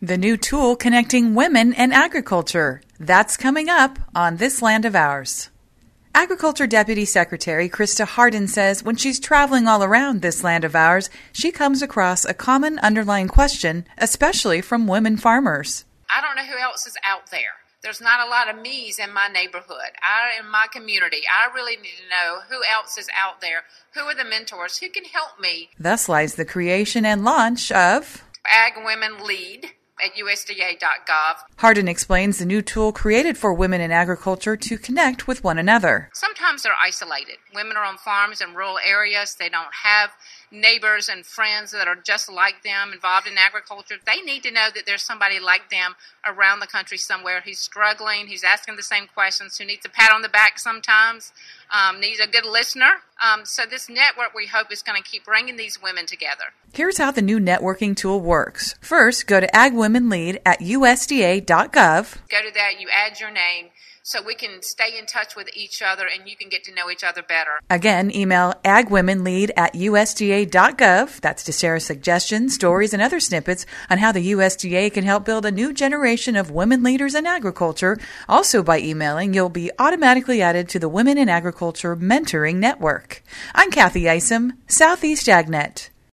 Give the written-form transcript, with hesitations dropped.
The new tool connecting women and agriculture. That's coming up on This Land of Ours. Agriculture Deputy Secretary Krista Hardin says when she's traveling all around this land of ours, she comes across a common underlying question, especially from women farmers. I don't know who else is out there. There's not a lot of me's in my neighborhood, in my community. I really need to know who else is out there. Who are the mentors? Who can help me? Thus lies the creation and launch of Ag Women Lead at USDA.gov. Hardin explains the new tool created for women in agriculture to connect with one another. Sometimes they're isolated. Women are on farms in rural areas. They don't have neighbors and friends that are just like them involved in agriculture. They need to know that there's somebody like them around the country somewhere who's struggling, who's asking the same questions, who needs a pat on the back sometimes, needs a good listener. So this network, we hope, is going to keep bringing these women together. Here's how the new networking tool works. First, go to Ag Women Lead at USDA.gov. Go to that, you add your name, so we can stay in touch with each other and you can get to know each other better. Again, email agwomenlead at USDA.gov. That's to share suggestions, stories, and other snippets on how the USDA can help build a new generation of women leaders in agriculture. Also by emailing, you'll be automatically added to the Women in Agriculture Mentoring Network. I'm Kathy Isom, Southeast AgNet.